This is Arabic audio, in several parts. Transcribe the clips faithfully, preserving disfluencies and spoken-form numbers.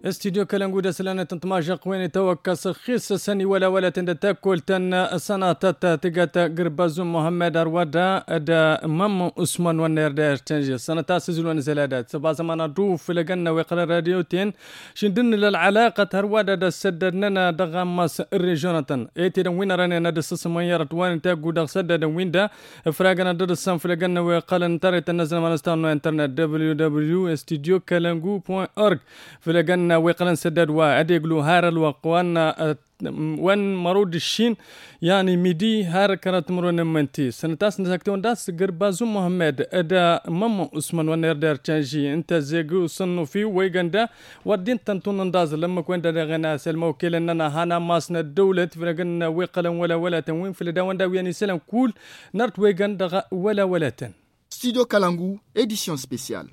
استديو كلانغو دا سلانة تنتماجا قويني توكا سخيص سني ولا ولا تند تاكل تن سنة تتا تيغاتا قربازو محمد أروادا دا مامو عثمان ونير دا ارتنجي سنة تاسزل ونزلادات سبا زمانا دوف لغنا ويقرا راديو تين شندن للعلاقة هروادا دا سددنا دا غاماس الريجونة ايتي دا وين راني نا دا سسميارت وان تاقو دا سدد وين دا فراغنا دا السام فلغنا ويقال انتاري تنزل مانستانو انترنت دبليو دبليو دبليو استديو كالانغو دوت اورج فلغنا ويقلن سدد واديغلو هارل وقوانا وان مرود الشين يعني ميدي هار كانت مرون منتي سنتاس نسكتون داس قربازو محمد ادا مامو عثمان ونير دار تشانجي انت زيغو صنو في ويغندا ودين تنتون نداز لما كنت غنا سلمو وكيل اننا هانا ماسنا الدولة فلغنا ويقلن ولا ولا تنوين في الدوان دا وياني سلام كول نرت ويغندا ولا ولا تن Studio Kalangu, édition spéciale.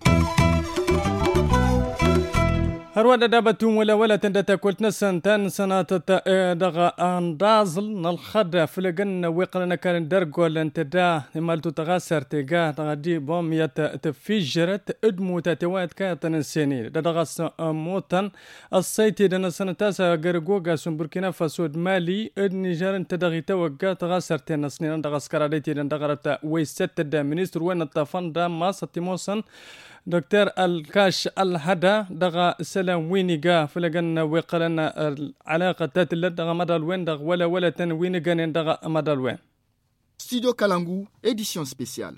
هرودا دابتون ولا ولا تندتا كنت نسان تان سنة دغا اندازل نالخدا فلقنا ويقلنا كان درقو لانتدا مالتو تغاسر تيغا دغا دي بوم يتفجرت ادمو تاتوات كاتن السنين دغا موتن السيتي دنا سنة تاسا غرقوغا سنبركنا فاسود مالي اد نيجر انت دغي توقع تغاسر تين سنين دغا سكراديتي دغا ويست دا منستر وين الطفان دا ما ستيموسن دكتور الكاش الهدا دغا سلام وينيغا فلغنا ويقلنا العلاقة تاتل دغا مدال وين دغ ولا ولا تن وينيغا دغا مدال وين Studio Kalangu, édition spéciale.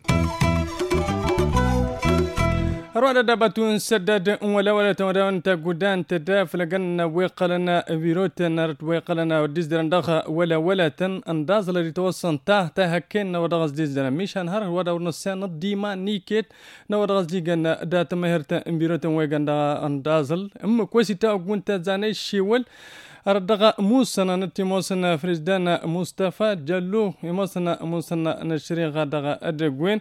رواد دابتون سدد ولا ولا تمرون تقودان تداف لقنا ويقلنا بيروت نرت ويقلنا وديزدرن دخا ولا ولا تن انداز اللي توصل تاه تهكين ودغز ديزدرن مش هنهر ودا ونسان ديما نيكيت نودغز ديغنا دات مهرت بيروت ويغندا اندازل ام كويسي تا وانت زاني شيول أردغا موسنا نتي موسنا فريزدانا مصطفى جلو موسنا موسنا نشري غادغا أدقوين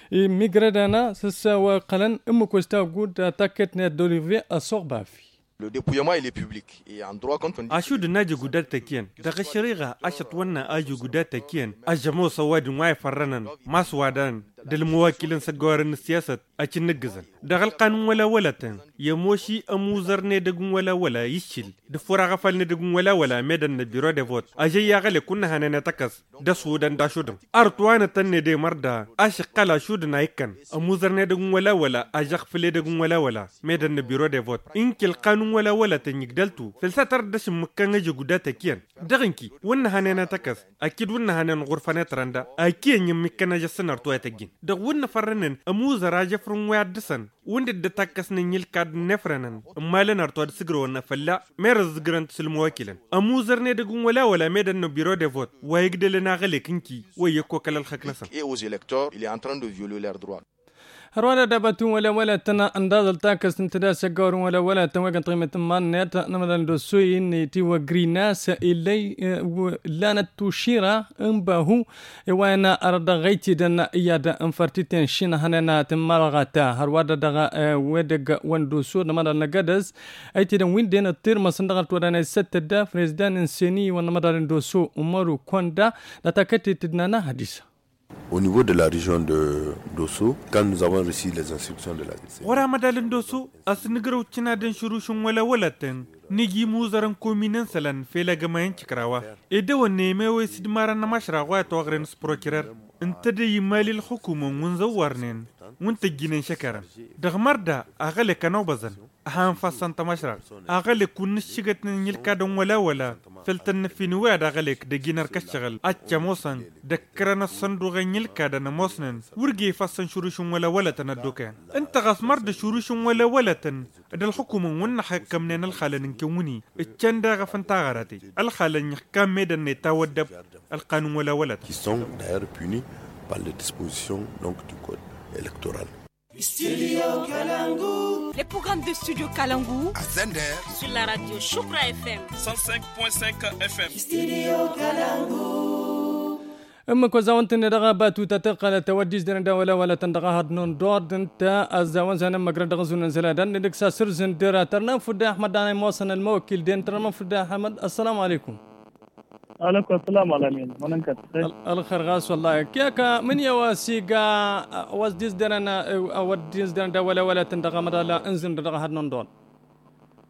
ميغردانا سسا وقلن أمو كوستا وقود تاكتنا دوليفي أسوق بافي Le dépouillement il est public et en droit quand on dit Ashud naji gudat takiyan daga shari'a ashat wannan aju gudat takiyan ajamo sawadin wai farranan masu wadan dal muwakilin sagawarin siyasat a cin nigizan da halqanun wala walatan ya moshi amuzar ne dagun wala wala yishil da fura gafal ne dagun wala wala medan na biro de vote aje ya gale kunna hanana takas da sudan da shudum artuwana tan ne de marda ashqala shudna yakan amuzar ne dagun wala wala ajaq fili dagun wala wala medan na biro de vote in kil qanun ولا ولا تنيقدلتو فلساتر دش مكان جي غداتا كيان دغنكي ون هانينا تكس اكيد ون هانن غرفانه ترندا اكيد ني مكان جسنر تو تاجين دغ ون فرنن امو زراجه فرن وادسن وند دتاكس نيل كاد نفرنن مالن ارتو دسغرو نفلا ميرز جرانت سلموكيلن امو زرني دغون ولا ولا ميدن بيرو دي فوت ويغدلنا غليكنكي ويكو كلال خكنسن et aux électeurs il est en train de violer leurs droits. هروانا دابتون ولا ولا تنا اندازل تاكس انتدا سجار ولا ولا تنوغن قيمة مان نت نمدن دوسوي اني تيوا غريناس إلي لانا توشيرا انباهو وانا ارد غيتي دن ايادا انفرتيتين شين هننا تمارغاتا هروانا دغا ودق واندوسو نمدن نقدز ايتي دن وين دين التير مسندغت ودانا ست دا فريزدان انسيني ونمدن دوسو امارو كوندا لتاكتي تدنانا حديثة Au niveau de la région de Dosso, quand nous avons reçu les instructions de la D C. Wara madalin Dosso, asnigro china den shurushun wala walaten, nigi muzaran kominen salan fela gamayen chikrawa. Ede wanne mewe sidmara na mashra wa togren sprokirer. انتدي يمالي الحكومة ونزورنين وانت جينين شكرا دغمردا اغلي كانو بزن هان فاسان تماشرا اغلي كون شيغت نيلكا دون ولا ولا فلتن في نواد اغليك دجينر كشغل اتشا موسن دكرنا صندوق نيلكا دنا موسنن ورغي فاسان شروشون ولا ولا تندوكان انت غسمرد شروشون ولا ولا تن د الحكومة ون حكمنا الخالن كوني اتشندا غفنتا غراتي الخالن يحكم ميدن يتاودب القانون ولا ولا qui sont d'ailleurs punis par les dispositions donc du code électoral. Studio Kalangu. Les programmes de Studio Kalangu À Zender, sur la radio Choukra F M cent cinq virgule cinq F M. Studio Kalangu. اما كوزاونت ندغا باتو تتقل توديز درندا ولا ولا تندغا هاد نون دود انت ازاون زنا مغرد غزون زلادان ندك ساسر زندرا ترنا فدا احمد انا موسن الموكل دين ترنا فدا احمد السلام عليكم. عليكم السلام على مين منك الخير غاس والله كيكا من يواسيغا وازديز درنا وديز درندا ولا ولا تندغا مدالا انزل دغا هاد نون دود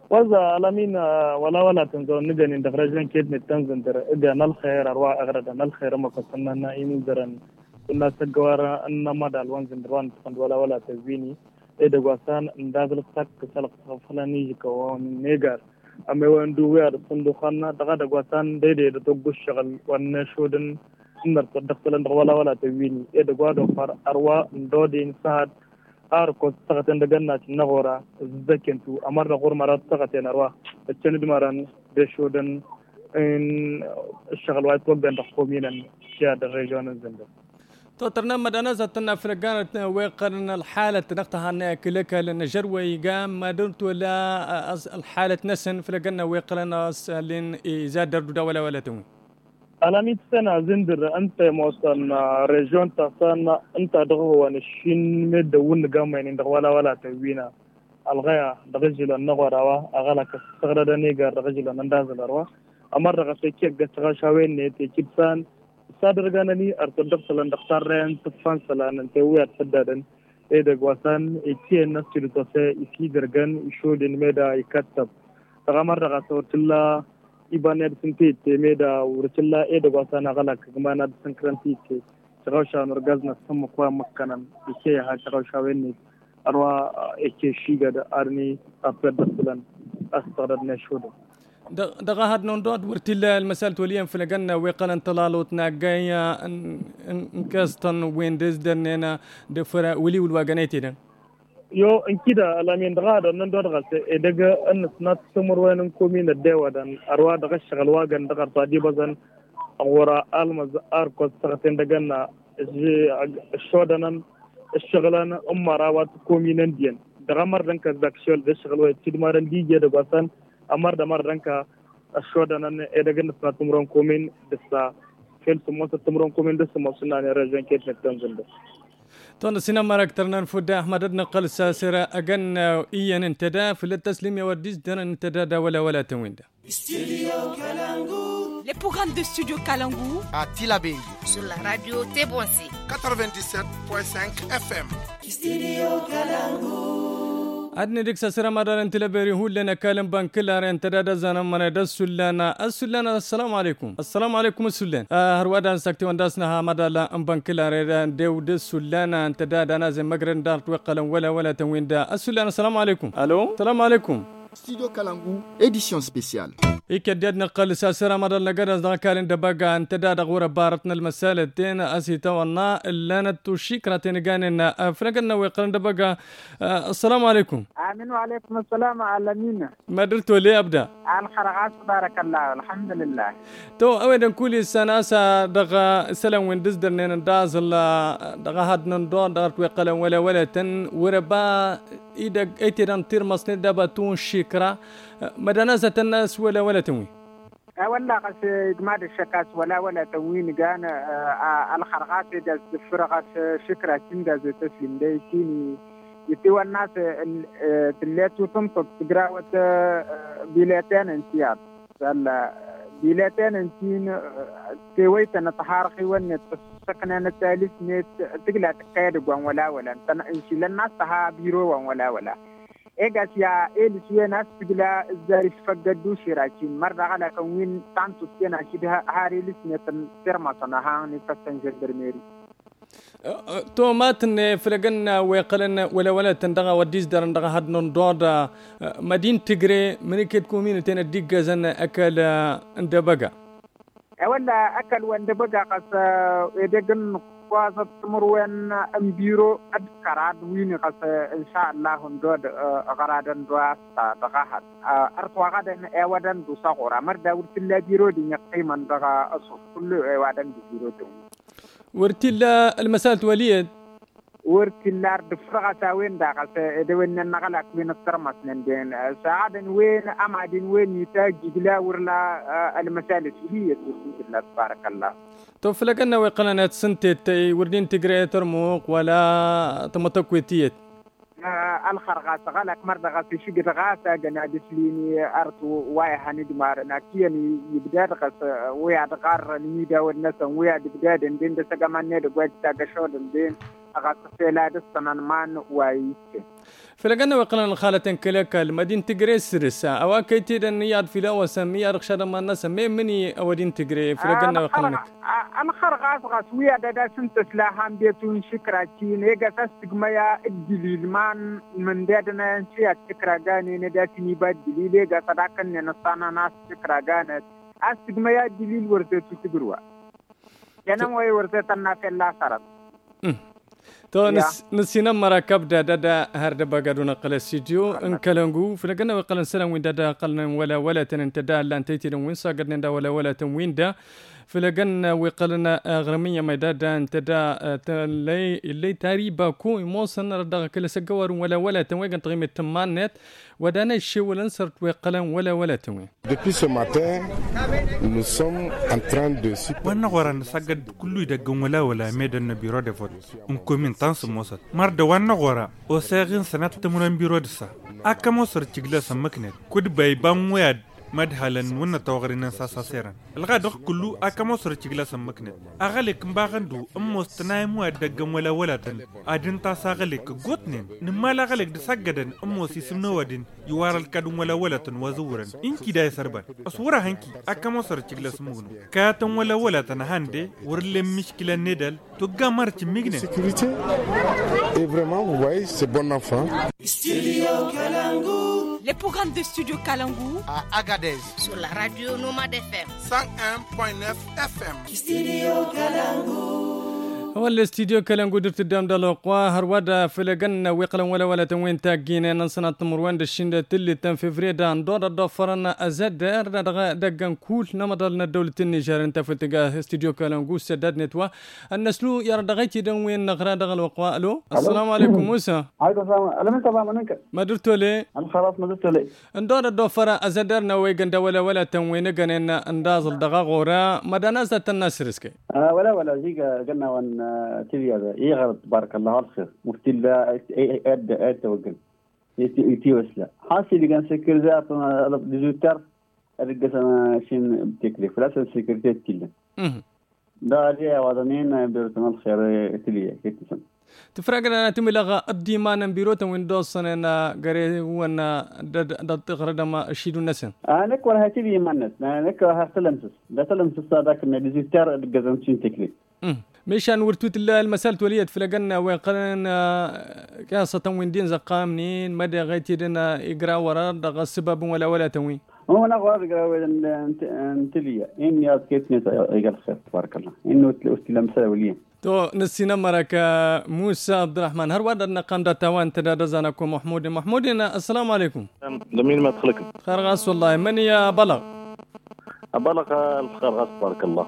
وذا علمين ولا ولا تنزل نجني دخرجن كيد نتنزل در إذا نالخير أرواح أغرد نالخير ما قصنا نايم درن كنا سجوارا أن ما دالوان زندران تفند ولا ولا تزيني إذا قصان ندازل سك سلق فلاني كون نيجر أما وندو وير صندوقنا دغدا قصان ديدي دتوقف الشغل ونشودن نر تدخلن ولا ولا تزيني إذا قادو فار أرواح دودين سهد أركض سقطن دجنة نغورا زكنتو أمر غور مرات سقطن أرواح التند مران بشودن إن الشغل وايد وقدن تقومينا شاد الرجال الزندر. تطرنا مدانا زتنا فرقانة وقرن الحالة نقطها ناكلك لأن جروي قام ما درت ولا الحالة نسن فرقنا وقرن لين زاد درد ولا ولا توم. على مية سنة زندر أنت موصلنا ريجون تصنع أنت دغوا نشين مد ونقام يعني دغوا ولا ولا توينا الغاية دغجل النغورة أغلق استغرد نيجر دغجل النندازل أروى أمر غسيكيك قصغا شاوين نيتي كيبسان صادر غانني أرتدق سلان دختار رين تفان سلان انتوي أتفدادن إيدا قواسان إيتي الناس تلتوسي إسي درغن إشودين ميدا يكتب تغامر غسورت الله إبانة بسنتي تيميدا ورسلا إيه دعوة نغلا كمان بسنكرنتي تي تغوشا نرجعنا سمو قوام مكانن إشي ها تغوشا ويني أروى إشي شيء أرني أبدا بسلان أستغرب نشوده. دغه هاد نوندود ورتلا المسألة وليا فلقنا وقال انطلالو تناقيا انكاستن ويندز درنينا دفرا ولي والواغانيتي ده. يو انكيدا علامين دغادا نندور غاسه ادغا ان سنات سمر وين كومين الديودان اروا دغ شغل واغن دغ طادي بزن اورا المز اركو سرتين دغنا الشودان الشغلان امراوات كومين دين دغمر دنك زاكشول دشغل وي تيدمارن ديجي دغاسان امر دمر دنك الشودان ادغن سنات تمرون كومين دسا فين سموس تمرون كومين دس موسنا رجن كيت نتنزل تون سينا مارك ترنان فودا أحمد نقل ساسرة أجن إيان انتدا في التسليم يوديز دن انتدا دا ولا ولا تويندا. Studio Kalangu. Les programmes de Studio Kalangu à Tilabéri sur la radio Tebonsi quatre-vingt-dix-sept point cinq F M. Studio Kalangu. أدنى ديك ساسرة مدار انت لبيري هو لنا كلام بانكلا انتدا دا زانا من السلانة السلانة السلام عليكم السلام عليكم السلان هروادان سكتي وانداسنا ها مدالا بانكلا ريدا ديو دي السلانة انتدا دا نازم مقرن دارت وقلا ولا ولا توين دا السلانة السلام عليكم الو السلام عليكم Studio Kalangu, édition spéciale. إكديد نقل ساسرة مدار نقرز دا كالين دباقا انتدا دا غورة بارتنا المسالة دين أسيتا وانا اللانة توشيكرا تنقانينا فرقنا ويقرن دباقا السلام عليكم آمين وعليكم السلام على مين ما درتوا لي أبدا الخرقات بارك الله الحمد لله تو أولا كل سنة سا دغا سلام وندز درنين داز الله دغا هاد نندون دغا توقلا ولا ولا تن وربا إذا أيتيران تير مصنع دباتون شكرا مدنازة الناس ولا ولا تنوي ولا قص إجماد الشكاس ولا ولا تنوين كان الخرقات إذا فرقت شكرا كندا زي تسليم ده كيني يتوى الناس تلاتو تنطق تقراوة بيلاتين انتياب بيلاتين انتين كويت نتحارقي ون سكننا الثالث نت تقلع تقيد ولا ولا انشي للناس تها بيرو ولا ولا إيجاس يا إيل سوى ناس تقلع الزارف فقدو شراكين مرة على كوين تانتو سينا كده هاري لسنة ترمى صنعها نفسن جدرميري تو ماتن فرقنا ويقلنا ولا ولا تندغى وديز دارن دغى هاد نندودا مدين تجري منكت كومينتين الدقة زن أكل اندبقى ولا أكل واندبقى قص يدقن قاصة مروان أمبيرو أذكرات وين قص إن شاء الله ندود غرادن دواس دغاهد أرتوا غادن أودن دوساقورا مردا ورتلا بيرو دي قيمن دغى أصف كل أودن بيرو دون ورتلا المسألة وليد ورتلا دفرغة تاوين داقل دوين النغلق من الترمس نندين ساعدن وين أمعدن وين يتاج جدلا ورلا المسألة هي تسنت تبارك الله توفلك أنه ويقلنا تسنتي وردين تقرأ ترموق ولا تمتكويتيت الخرقات غلق مرة غاسي شقت غاسة جنا دسليني أرتو واي هنيد مارنا كياني يبدأ غاس ويا دقار نيدا والناس ويا بدأ دين دين دسجمان نيد قوي تاجشود دين أغسلا دستنا مان وايش فلقنا وقلنا الخالة كلك المدينة تجري سرسة أو كيتي النياد في لا وسمية رخشة ما الناس مي مني أودين تجري فلقنا وقلنا أنا خرج غاس ويا دا سنت سلاهم بيتون شكراتين هيك تستجمع الدليل مان من دادنا شيء شكراجاني نداتني بعد دليل هيك صدقني نصانا ناس شكراجانت استجمع الدليل ورثة تجروا يعني ما ورثة الناس لا صارت تو نس نسينا مركب دا دا دا هرد بقدونا قل السيديو انكلنجو فلقنا وقلنا سلام وين دا دا قلنا ولا ولا تنتدا لا انتيتي وين ساقدنا دا ولا ولا تنوين دا فلقنا وقلنا غرمية ميدادا انتدا لي اللي تاريبا كو موصلنا ردا كل سجوار ولا ولا تنوين قيمة تمانات ودانا الشيء ولا نصرت وقلنا ولا ولا تنوين. Depuis ce matin, nous sommes en train de وانا غورا نساقد كله يدقون ولا ولا ميدان بيرو دفوت انكومين تانس موصل مرد وانا غورا وساغين سنة تمرين بيرو دسا اكا موصر تجلا سمكنت كود بايبان وياد مدهالن ونا توغرين ساسا سيران الغادق كله اكا موصر تجلا سمكنت اغاليك مباغندو امو استنايمو ادقون ولا ولا تن ادين تاسا غاليك غوتنين نمالا غاليك دساقدن امو سيسمنو ودين يوار الكادون ولا ولا تن وزورن انكي داي سربان اصورا هنكي اكا موصر تجلا سمغنو كاتن ولا ولا تن هاندي ورلي مشكلة ندل توقع مرش ميغنين sécurité et vraiment vous voyez c'est bon enfant. Studio Kalangu. Les programmes de Studio Kalangu à Agadez sur la radio Nomade F M cent un point neuf F M. Studio Kalangu. هو الاستديو كلام قدرت الدم دلوقوا هرودا فلقنا ويقلا ولا ولا تنوين تاجينا نصنع تمروان دشين تلي تن في فريدا ندور الضفرنا أزد دغ دقن كول نمضلنا دولة النيجر انت في تجاه استديو كلام قوس سداد نتوا النسلو يرى دغيتي دنوين نغرا دغ الوقوا الو السلام عليكم موسى. عليكم السلام. أنا من تبع منك. ما درتوا لي؟ أنا خلاص ما درتوا لي. ندور الضفرة أزدرنا ويجن ولا ولا تنوين جننا ندازل دغ غورا مدانا زت الناس رزقي. آه ولا ولا جيجا قلنا وان تبي هذا إيه غلط بارك الله الخير مفتي لا أد أد توقل يتي يتي وسلا حاسي اللي كان سكرزات أنا ديجوتر الرجال شين بتكلف لا سكرتير كله ده ليه وضنين بيرتنا الخير تليه كتسم تفرقنا تملغا أبدي ما نبيروت ويندوس أنا قري وانا دد تغرد ما أشيد الناس أنا كورها تبي منت أنا كورها تلمسس ده تلمسس هذاك إن ديجوتر الرجال شين تكلف ميشان ورتوت المسألة وليت فلقنا وقلنا كاسة وين دين زقامنين مدى غيتي لنا إقرا ورا دغ السبب ولا ولا تنوين هو أنا غار إقرا وين انتليا إني أذكرتني إقرا خير تبارك الله إنه تلمسة مسألة وليه تو نسينا مرك موسى عبد الرحمن هر وادر نقام دتوان تدرزانكم محمود محمود السلام عليكم جميل ما تخلك خرغاس والله من يا بلغ بلغ الخرغاس بارك الله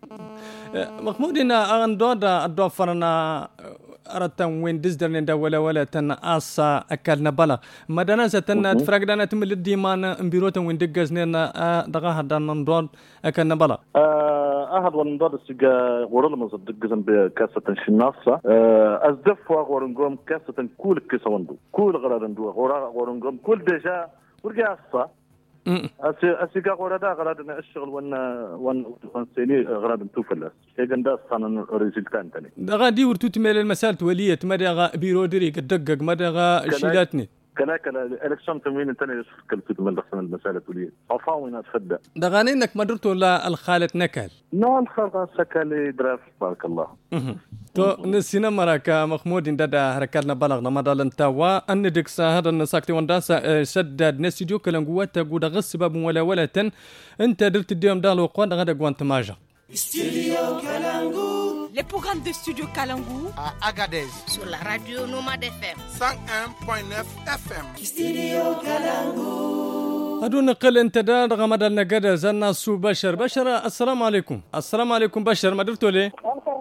محمود إنا أندودا أدوفرنا أردت وين دزدر ندا ولا ولا تنا أصا أكلنا بلا مدنا زتنا تفرقنا تمل الديمان إمبيروتا وين دقزنا دغها دان ندود أكلنا بلا أحد ونضاد السجا غورل مزد دقزن بكاسة شنافة أزدف وغورنقوم كاسة كل كيسة وندو كل غرادندو غورا غورنقوم كل دجا ورجع أصا أسي أسي كغوردا غرادنا الشغل وانا وان وان سيني غراد نتوفلس إذن ده صان ريزلتان تاني. دغا دي ورتو تميل المسألة ولية مدغا بيرو دريك الدقق مدغا شيلاتني. كلاك الإلكشن تموين تاني يشكل في تمل دخل المسألة ولية. عفاوين أتفدى. دغاني إنك ما درتو لا الخالة نكال. نو الخالة سكالي دراف بارك الله. تو نسينا مرك محمود دادا حركاتنا بلغنا مدالن توا أن دكسا هذا النساكتي ونداسا سدد نسيديو كلنقوات قود غصباب ولا ولا تن أنت درت اليوم دالو قوان غدا قوانت ماجا. Studio Kalangu. Les programmes de Studio Kalangu à Agadez sur la radio Nomade F M cent un point neuf F M. Studio Kalangu. هدو نقل انت دا غمد النقدة زنا سو بشر بشر السلام عليكم السلام عليكم بشر ما درتوا ليه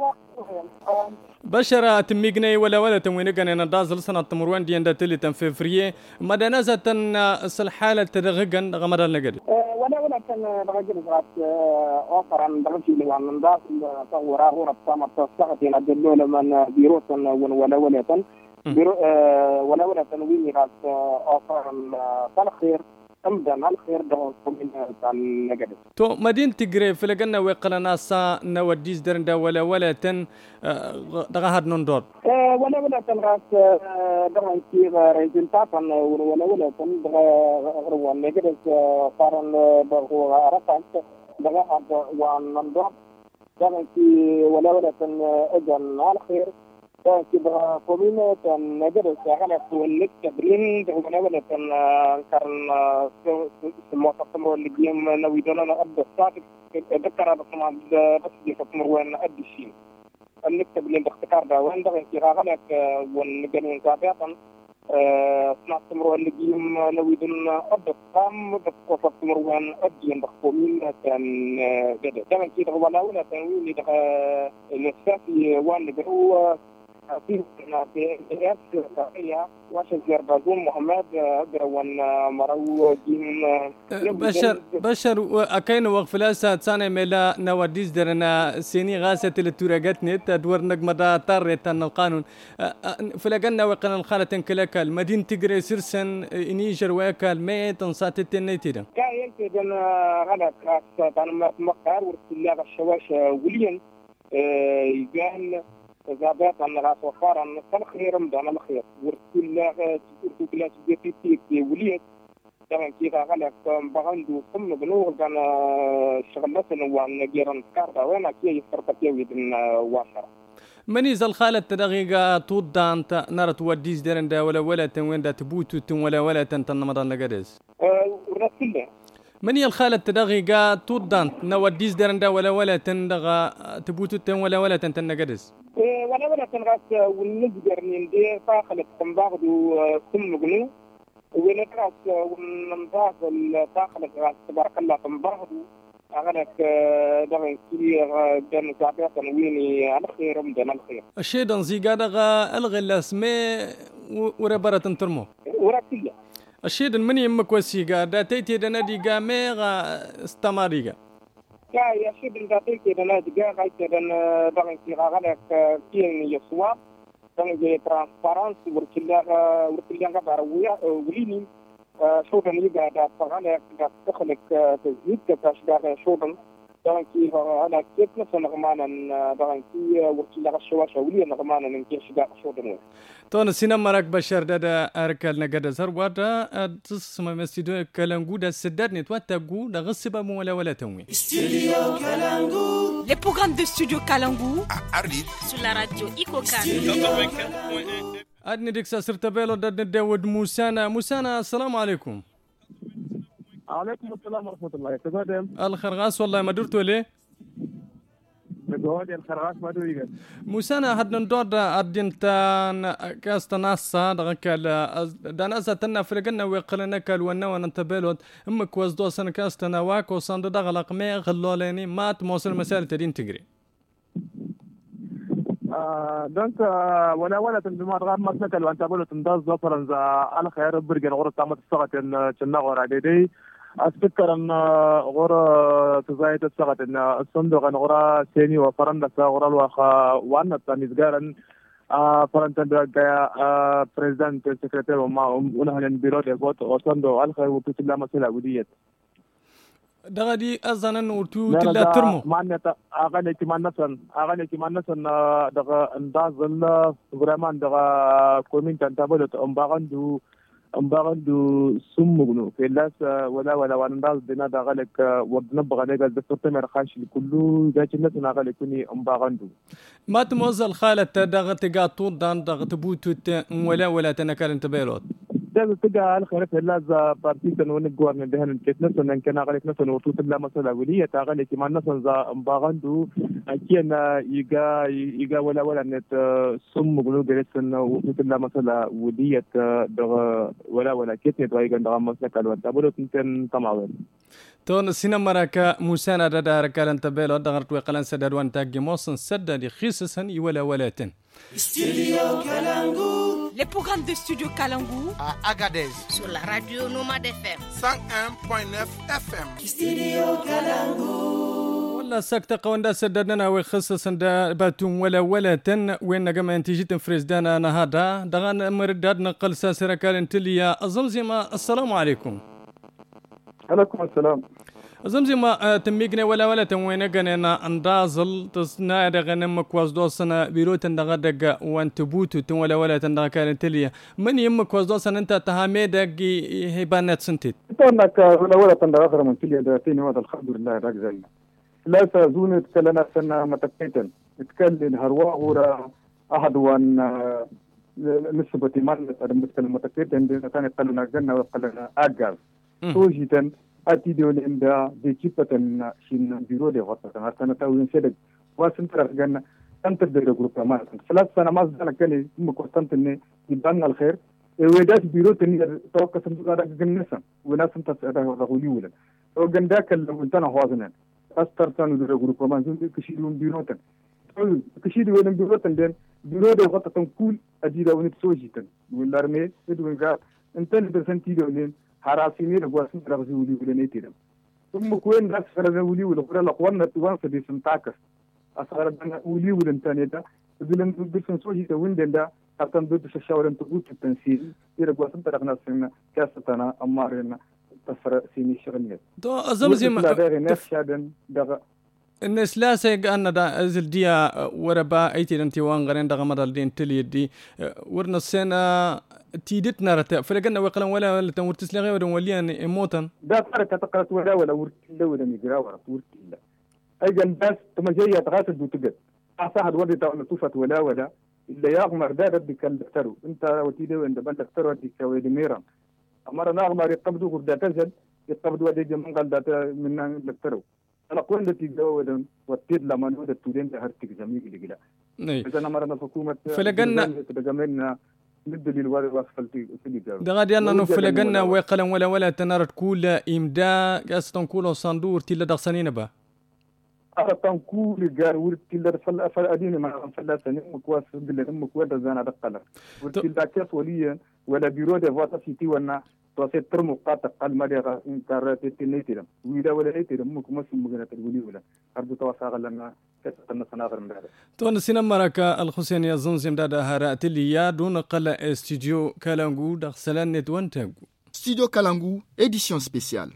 بشر تميقني ولا ولا تموين قنا ندازل سنة تمروان دي اندا تلي تنفيفريه مدنازة تن الحالة تدغقن غمد النقدة ولا ولا كان رجل غات أوفر عن درجة لوان من ذات تصورا غورة سامة تصلحتين الدلولة من بيروت ولا ولا تن ولا ولا تنوين غات أوفر الخير أمدن الخير ده من النجدة. تو مدينة تجري في لجنة وقلنا سا نوديز درندا ولا ولا تن دغهاد نندور. ولا ولا تن راس دغان كي رئيسين تابن ولا ولا تن دغ النجدة فارن بهو عرفان دغهاد وان نندور. دغان كي ولا ولا تن أجن الخير. كبر فمين تنجر ساعنا تولد كبرين ولا ولا تن كارن سمو تطمر اللي جيم نويدنا نقد الصادق ذكر هذا كمان بس يفكر وين قد الشيء النكتة اللي باختكار ده وين ده في غالك ونجرين سابقا صنع تمر اللي جيم نويدنا قد الصام بس يفكر وين قد ين بخمين تن كده كمان كده ولا ولا تنوين ده السافي وين هو في في في واشن جربازون محمد جروان مرو جيم بشر بشر أكين وقف الأسد سنة ملا نوديز درنا سيني غاسة التورجات نت دور نجمة طارت القانون في لجنة وقنا الخالة كلك المدينة تجري سرسن إنيجر وكال ما تنصات التنيتين كاين كده غلط خاصة أنا مقر ورسل الشواش ولين يجان زابط أن راس وفار أن كل خير مدان الخير ورسول الله تقول كلا تجي في في وليد كمان كذا غلق بعندو ثم بنور كان شغلتنا وان جيران كاردا وين كي يفرق كيويد من واشرة مني زل خالة تدقيقة تودان نرى توديز درندا ولا ولا تنوين دا تبوتو تن ولا ولا تنتن مدان لقدس ورسول مني الخالة تدقيقة تودان نوديز درندا ولا ولا تندغى تبوتو تن ولا ولا تنتن لقدس ولا ولا تنغاس ونجبر من دي فاخلة تنباغدو كم جنو ونكراس ونمضاغ الفاخلة تبارك الله تنباغدو أغلق دغن كي دن زعبية تنويني على خير مدن الخير الشيء دن زيقا دغا ألغي الأسماء وربارة تنترمو وراتية الشيء دن مني يمك وسيقا دا تيتي دنا ديقا ميغا استماريقا كا يا شيء بالذات كده لا دقيقة غاية كده دعنا في غالك كين يسوع دعنا جي ترانسبارانس وركيلا وركيلا كبار ويا وليني شو ده نيجا ده فغالك ده تخلق تزيد كتاشجار شو ده دعنا في غالك كيف مثلا غمانا دعنا في وركيلا الشواش ولي غمانا من كيش ده شو ده تون سينما مراك بشر ده أركال نجد زر وده تسمى مسجد كلامجو ده سداد نتواتجو ده غصبة ولا ولا تومي. Studio Kalangu. Les programmes de Studio Kalangu. Arlit. Sur la radio Ikokan. أدنى ديكسا سرتبيلو ده داود موسانا موسانا السلام عليكم. عليكم السلام ورحمة الله تقدم. الخرغاس والله ما درتوا ليه؟ بجواد الخرغاس ما دويجا. موسانا هاد ندور أدين تان كاستناسا دغكال دانا زتنا فرقنا ويقلنا كال ونا وننتبهلود أم كوز دو سنة كاستنا واكو صند دغلق مي غلوليني مات موصل مسألة تدين تجري. دونك ولا ولا تنجمع غير مسك لو أنت بقول تنداز ظفرا ذا على خير برجع غور تعمد الصغة إن كنا غور عديدي أذكر أن غور تزايد الصغة إن الصندوق أن غور سيني وفرنسا غور الواقع وأن تنزجارن فرنسا جاء بريزيدنت سكرتير وما ونحن بيرو ديفوت وصندوق على خير وبيت الله مسألة وديت دغدي أزانا ورتو تلا ترمو مانيا أغاني كمان نسن أغاني كمان نسن دغ انداز الله برمان دغ كومين تنتابلت أمبارندو أمبارندو سمغنو في الناس ولا ولا وانداز دينا دغلك ودنا بغنيجا الدكتور مرخاش لكله جات الناس نغلي كوني أمبارندو ما تموزل خالة دغ تقاطو دان دغ تبوتو ولا ولا تنكر انتبيلوت ده تجا الخير في اللاز بارتي تنون جوارن دهن كتنس إن كان غالك نسون وطوط الله مثلا ولية تغلي كمان نسون ذا مباغندو أكينا يجا يجا ولا ولا نت سم قلوا جلسن وطوط الله مثلا ولية دغ ولا ولا كتنت ويجا دغ مثلا كلوا تقولوا تنتن تمام تون السينما راكا موسانا دار كالن تبيلو دغرت وقلن سدد وان تاجي موسن سدد خيسسن ولا ولاتن Studio Kalangu. Les programmes de Studio Kalangu à Agadez sur la radio Nomade F M cent un point neuf F M. Studio Kalangu. والله سكتة قواندا سددنا وخصصا دا باتون ولا ولا تن وين نجمع انتيجيت فريزدانا نهادا دغان مرداد نقل ساسرة كالنتليا أظن زي ما السلام عليكم. عليكم السلام. زمزم تميقنا ولا ولا تموينا قننا اندازل تصنع دغنا مكواز دوسنا بيروت اندغدق وانت بوتو تم ولا ولا تندغ كانت لي من يمك واز دوسنا انت تهاميدك هيبانات سنتيت انك ولا ولا تندغ اخر من كل داتين هذا الحمد لله راك زينا لا تزون تكلنا سنه متكتن تكلم هروا ورا احد وان نسبه مال المتكلم متكتن كان قالنا جنة وقالنا اجاز توجيتن اتيدو لندا ديكيبتن شين بيرو دي وقتنا كان تاوين سيدك واسنتر جنة انت دير جروب ما ثلاث سنه ما زال كان مكوستنت اني يبان الخير وداس بيرو تني توقع صندوق هذا جنسا وناس انت غولي ولا وجنداك لو انت هوازنا استر كانوا دير جروب ما زين كشيلون بيروتن كشيدو وين بيروتن دين بيرو دي وقتن كول اديدا ونت سوجيتن والارمي ادوين غا انت اللي سنتيدو لين حراسيني لغواسن رغزي ولي ولا نيتيدم ثم كوين راس فرزا ولي ولا قرا لقوانا توان سدي سنتاكس اصغر دنا ولي ولا انتانيتا بلن بلن سوجيتا ويندندا حتى ضد الشاور انت قلت التنسيق يرغواسن ترغنا سن كاستنا امارنا تفر سيني شغليات تو زمزم نفشادن دغ الناس لا سيق أن دا أزل ديا وربا أيتي نمتي وانغرين دا غمر الدين تلي دي ورنا السنة تيدتنا رتا فلقنا وقلا ولا ولا تمورتس لغي ودن وليان موتا دا فارك تقرأت ولا ولا ورتلا ولا ميقرا ولا ورتلا أيضا الناس تمجية تغاسد وتقد أصاحد ودي تاونا توفت ولا ولا إلا يغمر دا ردك الدكترو انت وتيدو عند بان دكترو ودي كويد ميران أمر نغمر يقبضو قردا تزل يقبضو ودي جمال داتا من الدكترو أنا قلت لك جودا وتد لما نود التودين تهرتك زميل اللي جلا. إذا أنا مرنا حكومة فلقنا تجمعنا ضد للوارد وصلتي في الجو. ده غادي أنا نفلقنا وقلا ولا ولا تنارت كل إمداء قصة كل صندوق تلا دخسنين با. أردت كل جار ورد تلا فل فلأدين ما فلا سنين مكواس دل مكواس زنا دقلا. ورد تلا كيف وليا ولا بيرود فاتا سيتي ونا توسيت ترمو قاطع قال مالي كارت تنيتيرم ويدا ولا نيتيرم مك مس مغنا تقولي ولا أرجو توسع لنا كتبنا سناغر من هذا تون سينما مركا الحسين يا زنزم دادا هرات لي دون قل استوديو كالانغو دخسلان نتوانتاغو استوديو كالانغو édition spéciale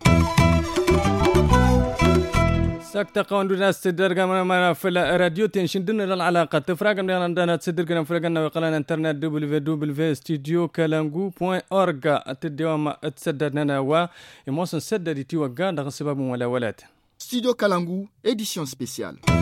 سكتا قوندو ناس تدرغ من في الراديو تنشن دون العلاقه تفرق من عندنا تصدرنا فرقنا وقلنا انترنت دبليو دبليو دبليو ستوديو كالانغو دوت اورغ تديوم تسددنا و يموس نسدد تيوغا دغ سبب ولا ولات استوديو كالانغو édition spéciale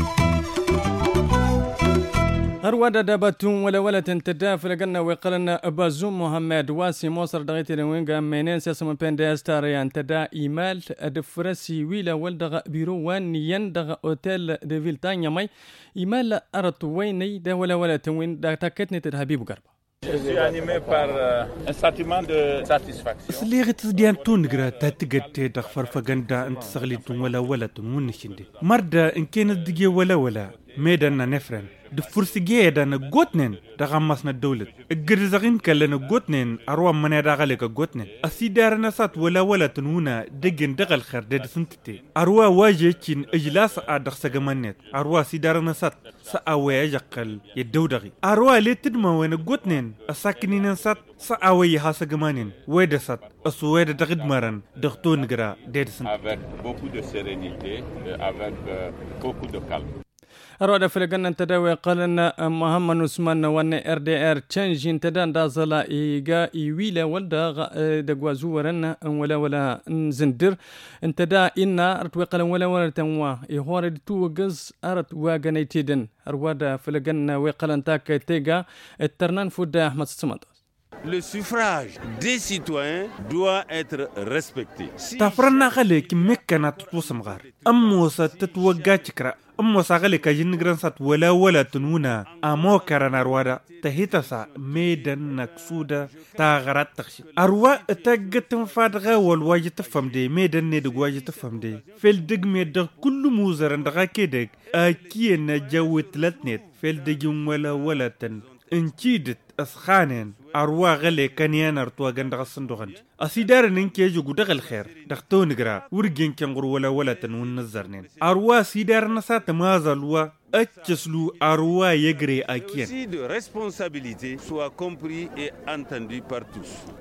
أرواد دابتون ولا ولا تنتدافع لقنا وقلنا بازوم محمد واسي مصر دغيتي لوينغا منين سيسمون بنداس تاريان تدا إيمال دفرسي ويلا والدغ بيرو وان يندغ أوتيل ديفيل تانيا ماي إيمال أرت ويني دا ولا ولا تنوين دا تاكتني تدهبيب قربا Je suis animé par euh, un sentiment de satisfaction. سليغت ديان تونغرا تاتقت تدغ فرفغندا انت سغليتون ولا ولا تنونشندي مردا ان كانت دقي ولا ولا ميدانا نفرن دفرسجيه دانا قوتنين دغمسنا الدولة الجرزغين كلنا قوتنين أروام من يدغلق قوتنين أسيدار نسات ولا ولا تنونا دقن دغل خير دد سنتتي أروا واجهكين إجلاس آدغ سجمانيت أروا سيدار نسات سأوي أجقل يدودغي أروا لي تدما وين قوتنين أساكنين نسات سأوي هاسجمانين ويدسات أسويد دغد مرن دغتون غرا دد سنتتي Avec beaucoup de sérénité, avec euh, beaucoup de calme. أرواد فلقنا تداوي قالنا محمد عثمان وان ار دي ار تشنجين تدان دازلا إيجا إيويلا والدا دقوا زورنا ولا ولا نزندر انت دا إنا أرتوي قال ولا ولا تنوا إيهوار توجز أرت واجنيتيدن أرواد فلقنا وقالن تاك تيجا الترنان فودا أحمد الصمد. Le suffrage des citoyens doit être respecté. تفرنا خليك مكنا تطوسم غار أمو ستتوقع تكرا أمو ساغلك جنجران سات ولا ولا تنونا أمو كرنا روادا تهيتسا ميدان نكسودا تاغرات تخشي أروا تاقت مفادغا والواجه تفهم دي ميدان ندق واجه تفهم دي فيل دق ميدغ كل موزران دغا كيدق أكي نجاوي تلاتنيت فيل دقيم ولا ولا تن انشيدت أسخانين أروا غلي كانيان أرتوا غندغ الصندوغان أسيدار ننكي يجو دغ الخير دغتو نقرا ورقين كنغر ولا ولا تنون نزرنين أروا سيدار نسات مازالوا أتشسلو أروا يجري أكيان. Si de responsabilité soit compris et entendu par tous.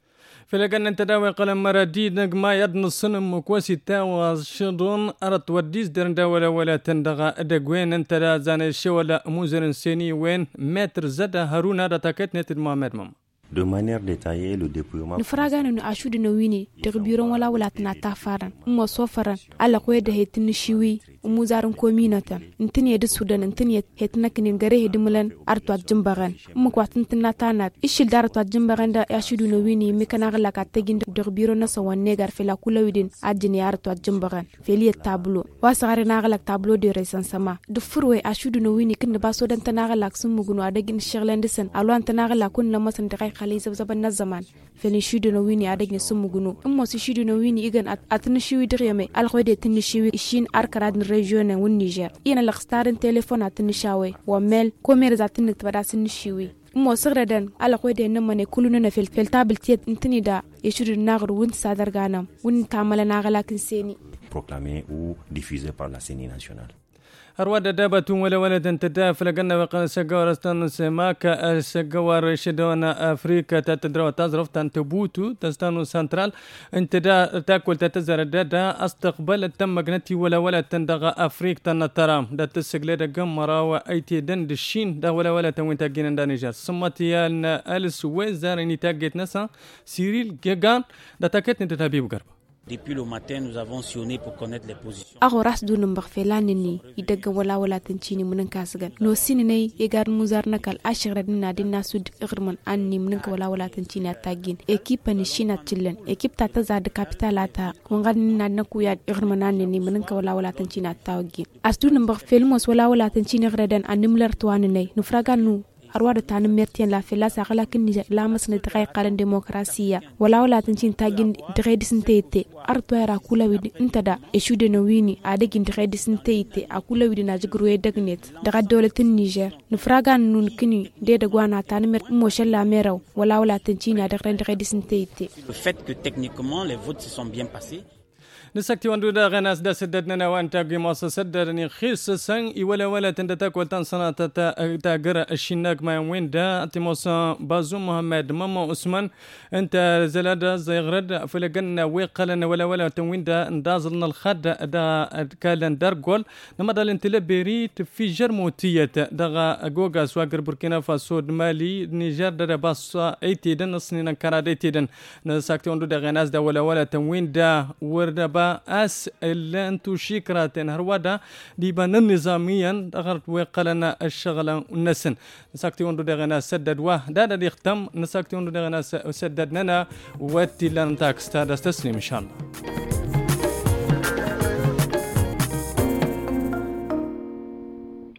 في لقنا تداوي قلم مراديد نقما يدن الصنم مكواسي تاوى شدون أرت وديس درن داولا ولا تندغى أدقوين انت دا زان الشوالة موزر سيني وين متر زدا هارون هذا تاكت نتد محمد ماما De manière détaillée, le déploiement. Nufragana nu ashu de nawini, de biron wala wala tana tafaran, mo sofaran, alla ko de hetin shiwi, umuzaran kominata, intini yed Sudan, intini hetna kinin gare hedmulan, artu adjimbaran, mo kwatintina tanat, ishil daratu adjimbaran da ashu de nawini, mekanagla kategin de biron nasa wan negar fela kulawidin, adjini artu adjimbaran, feli tableau, wasare nagalak tableau de recensement, de furwe ashu de nawini kin baso dan tanagalak sumugunu adagin shirlandisen, alwan tanagala kun lamasan de خلي زبزب النزمان فين شيدو نويني عدك نسمو جنو أما سيشيدو نويني إيجان أتنشيوي دريمي الخويدة تنشيوي إشين أركراد الريجون والنيجر إينا لخستارن تليفون أتنشاوي وميل كوميرز أتنتبراس النشيوي أما صغردن الخويدة نماني كلنا في التابل تيت انتني دا يشيدو الناغر وين سادر غانم وين تعمل ناغلاك نسيني proclamé ou diffusé par la C E N I nationale. أرواد دابة ولا ولد تدافع لقنا وقنا سجوار استان سماك سجوار شدونا أفريقيا تتدرو تزرف تنتبوتو تستانو سنترال انت دا تاكل تتزر دا استقبال تم جنتي ولا ولا تندغ أفريقيا تنترام دا تسجل دا جمرة وأيتي دن دشين دا ولا ولا توين تاجين دا نيجر سماتيان السويس زارني تاجت نسا سيريل جيجان دا تاكت نتتابي بقرب. Depuis le matin, nous avons sionné pour connaître les positions. Agoras du number felanini, idaga wala wala tanchini munankasgan. No sinine, egar muzar nakal ashradina dinna sud irman anni munanka wala wala tanchini atagin. Ekipa ni shina chilen. Ekip tata za de capitalata. Wangan na nakuyad irman anni munanka wala wala tanchini atagin. As du number felmos wala wala tanchini gradan animlar tuanine. Nufraganu. أرواد تانم مرتين لا فلا ساقلا كني لا مسند غير قرن ديمقراطية ولا ولا تنشين تاجين دغيد سنتيتي أرتوا را كولا ويد أنت دا إشود نويني عادين دغيد سنتيتي أكولا ويد ناجقروي دغنيت دغاد دولة النيجر نفرغان نون كني دي دغوانا تانم مر موشلا ميرو ولا ولا تنشين دغيد دغيد سنتيتي. Le fait que techniquement les votes se sont bien passés. نسكتي وندودا غناس دا سددنا وانت قيموس سددني خيس سن ولا ولا تندتك ولتن سنة تاجر الشناك ما وين دا تيموس بازو محمد ماما عثمان انت زلادا زيغرد فلقنا ويقلنا ولا ولا تنوين دا ندازلنا الخد دا كالن درجول نما دا الانتلبيريت في جرموتية دا جوجا سواقر بوركينا فاسو مالي نيجر دا باس ايتي دن نصنينا كاراد ايتي دن نسكتي وندودا غناس دا ولا ولا تنوين دا ورد أس إلا أنتو شكراتين هروادا ديبان النظاميا دغرت ويقلنا الشغل النسن نساكتي وندو دغنا سدد واه دادا دي ختم نساكتي وندو دغنا سدد ننا واتي لان تاكس تادا تسليم إن شاء الله.